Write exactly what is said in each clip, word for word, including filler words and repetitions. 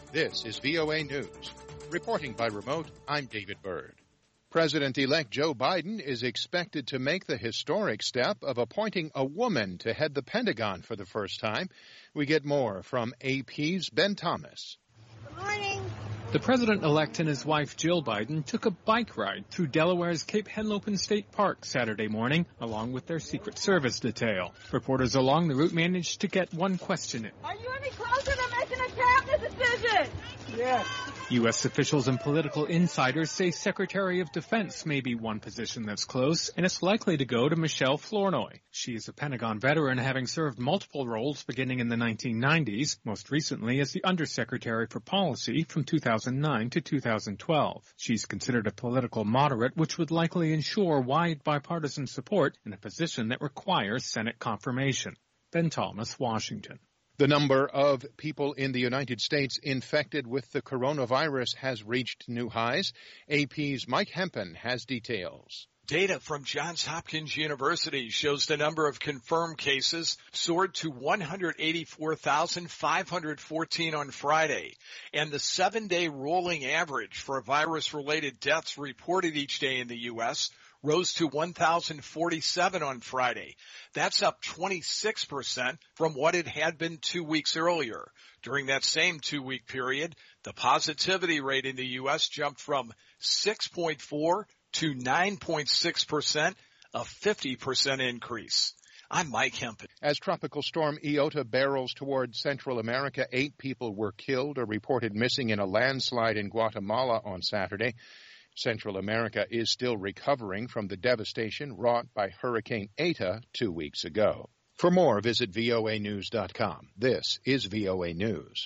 This is V O A News. Reporting by remote, I'm David Byrd. President-elect Joe Biden is expected to make the historic step of appointing a woman to head the Pentagon for the first time. We get more from A P's Ben Thomas. Good morning. The president-elect and his wife, Jill Biden, took a bike ride through Delaware's Cape Henlopen State Park Saturday morning, along with their Secret Service detail. Reporters along the route managed to get one question in. Are you any closer to making a cabinet decision? Yes. U S officials and political insiders say Secretary of Defense may be one position that's close, and it's likely to go to Michelle Flournoy. She is a Pentagon veteran, having served multiple roles beginning in the nineteen nineties, most recently as the Undersecretary for Policy from two thousand nine to two thousand twelve. She's considered a political moderate, which would likely ensure wide bipartisan support in a position that requires Senate confirmation. Ben Thomas, Washington. The number of people in the United States infected with the coronavirus has reached new highs. A P's Mike Hempen has details. Data from Johns Hopkins University shows the number of confirmed cases soared to one hundred eighty-four thousand five hundred fourteen on Friday, and the seven-day rolling average for virus-related deaths reported each day in the U S rose to one thousand forty-seven on Friday. That's up twenty-six percent from what it had been two weeks earlier. During that same two-week period, the positivity rate in the U S jumped from six point four to nine point six percent, a fifty percent increase. I'm Mike Hempen. As Tropical Storm Iota barrels toward Central America, eight people were killed or reported missing in a landslide in Guatemala on Saturday. Central America is still recovering from the devastation wrought by Hurricane Eta two weeks ago. For more, visit V O A news dot com. This is V O A News.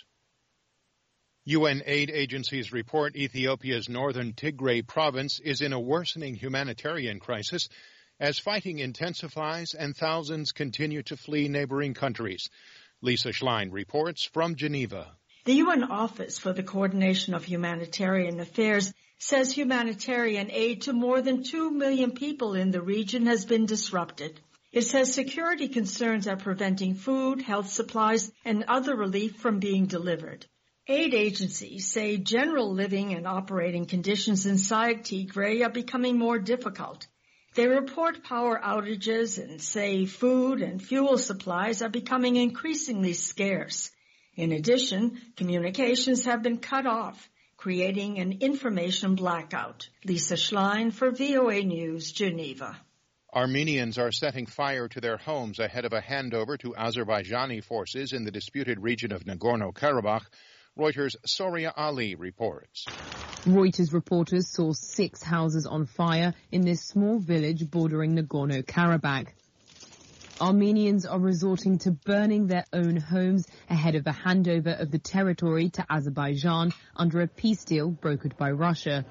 U N aid agencies report Ethiopia's northern Tigray province is in a worsening humanitarian crisis as fighting intensifies and thousands continue to flee neighboring countries. Lisa Schlein reports from Geneva. The U N Office for the Coordination of Humanitarian Affairs says humanitarian aid to more than two million people in the region has been disrupted. It says security concerns are preventing food, health supplies, and other relief from being delivered. Aid agencies say general living and operating conditions inside Tigray are becoming more difficult. They report power outages and say food and fuel supplies are becoming increasingly scarce. In addition, communications have been cut off, creating an information blackout. Lisa Schlein for V O A News, Geneva. Armenians are setting fire to their homes ahead of a handover to Azerbaijani forces in the disputed region of Nagorno-Karabakh. Reuters' Soria Ali reports. Reuters reporters saw six houses on fire in this small village bordering Nagorno-Karabakh. Armenians are resorting to burning their own homes ahead of a handover of the territory to Azerbaijan under a peace deal brokered by Russia.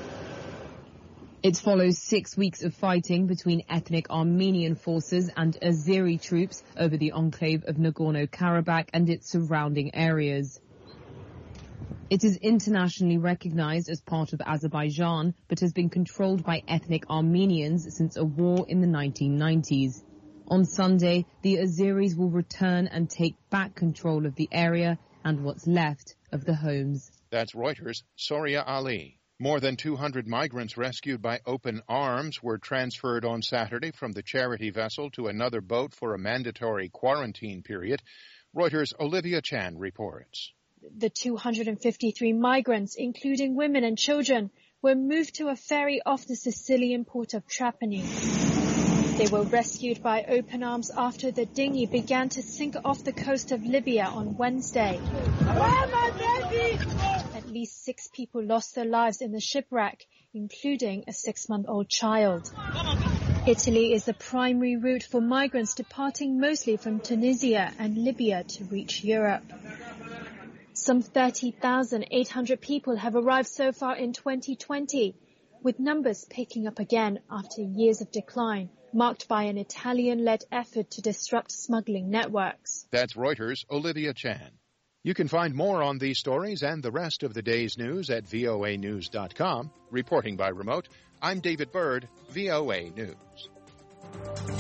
It follows six weeks of fighting between ethnic Armenian forces and Azeri troops over the enclave of Nagorno-Karabakh and its surrounding areas. It is internationally recognized as part of Azerbaijan, but has been controlled by ethnic Armenians since a war in the nineteen nineties. On Sunday, the Azeris will return and take back control of the area and what's left of the homes. That's Reuters' Soria Ali. More than two hundred migrants rescued by Open Arms were transferred on Saturday from the charity vessel to another boat for a mandatory quarantine period. Reuters' Olivia Chan reports. The two hundred fifty-three migrants, including women and children, were moved to a ferry off the Sicilian port of Trapani. They were rescued by Open Arms after the dinghy began to sink off the coast of Libya on Wednesday. At least six people lost their lives in the shipwreck, including a six-month-old child. Italy is the primary route for migrants departing mostly from Tunisia and Libya to reach Europe. Some thirty thousand eight hundred people have arrived so far in twenty twenty, with numbers picking up again after years of decline, marked by an Italian-led effort to disrupt smuggling networks. That's Reuters' Olivia Chan. You can find more on these stories and the rest of the day's news at V O A news dot com. Reporting by remote, I'm David Byrd, V O A News.